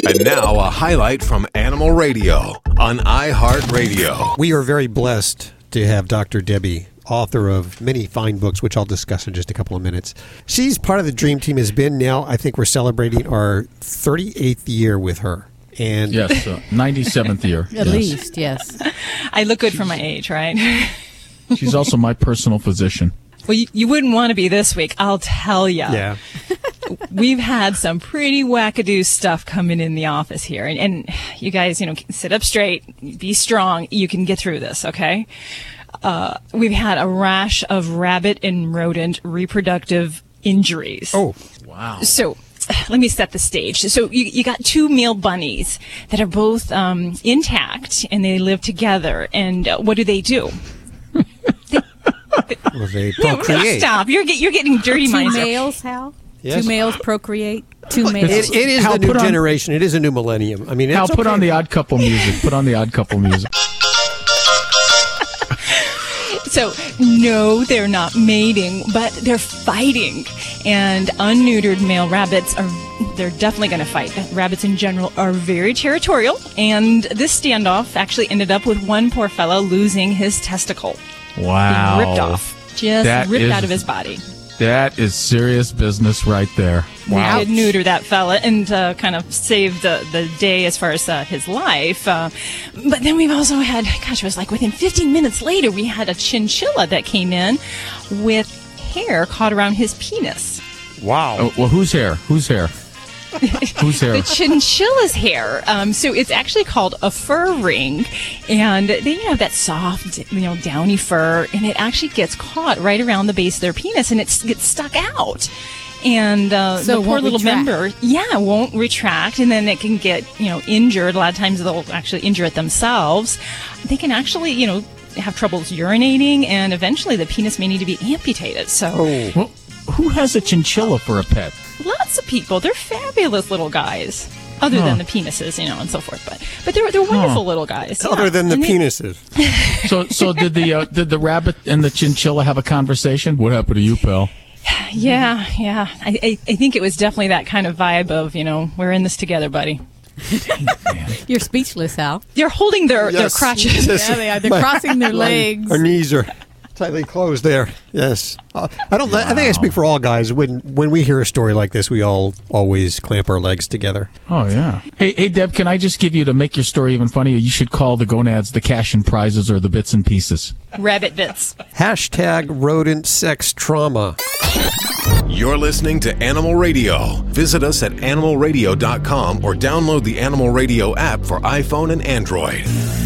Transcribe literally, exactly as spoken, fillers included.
And now a highlight from Animal Radio on iHeartRadio. We are very blessed to have Doctor Debbie, author of many fine books, which I'll discuss in just a couple of minutes. She's part of the Dream Team, has been now, I think we're celebrating our thirty-eighth year with her. And yes, uh, ninety-seventh year. At yes. least, yes. I look good for my age, right? She's also my personal physician. Well, you, you wouldn't want to be this week, I'll tell you. Yeah. We've had some pretty wackadoo stuff coming in the office here. And, and you guys, you know, sit up straight, be strong. You can get through this, okay? Uh, we've had a rash of rabbit and rodent reproductive injuries. Oh, wow. So let me set the stage. So you, you got two male bunnies that are both um, intact, and they live together. And uh, what do they do? well, they No, procreate. no, stop. You're, get, you're getting dirty Two minds. males, Hal? Yes. Two males procreate? Two males. It, it is Hal, the new put on- generation. It is a new millennium. I mean, it's Hal, put okay. on the Odd Couple music. Put on the Odd Couple music. So, no, they're not mating, but they're fighting. And unneutered male rabbits are, they're definitely going to fight. Rabbits in general are very territorial. And this standoff actually ended up with one poor fellow losing his testicle. Wow. Being ripped off. Just That ripped is- out of his body. That is serious business right there. Wow. We did neuter that fella and uh, kind of saved the, the day as far as uh, his life. Uh, but then we've also had, gosh, it was like within fifteen minutes later, we had a chinchilla that came in with hair caught around his penis. Wow. Oh, well, whose hair? Whose hair? Whose hair? The chinchilla's hair. Um, so it's actually called a fur ring, and they have that soft, you know, downy fur, and it actually gets caught right around the base of their penis, and it gets stuck out. And uh, So it the poor won't little retract. member, yeah, won't retract, and then it can get, you know, injured. A lot of times they'll actually injure it themselves. They can actually, you know, have troubles urinating, and eventually the penis may need to be amputated. So. Oh. Well, who has a chinchilla for a pet? Lots of people. They're fabulous little guys. Other Huh. than the penises, you know, and so forth. But but they're they're wonderful Huh. little guys. Other yeah. than the And they- penises. So, so did the uh, did the rabbit and the chinchilla have a conversation? What happened to you, pal? Yeah, yeah. I, I I think it was definitely that kind of vibe of, you know, we're in this together, buddy. You're speechless, Hal. They're holding their, their Yes. crotches. Yes. Yeah, they are. They're My- crossing their my- legs. Our knees are tightly closed there. Yes. Uh, I don't. I think I speak for all guys. When when we hear a story like this, we all always clamp our legs together. Oh yeah. Hey, hey, Deb, can I just give you, to make your story even funnier, you should call the gonads the cash and prizes or the bits and pieces. Rabbit bits. Hashtag rodent sex trauma. You're listening to Animal Radio. Visit us at animal radio dot com or download the Animal Radio app for iPhone and Android.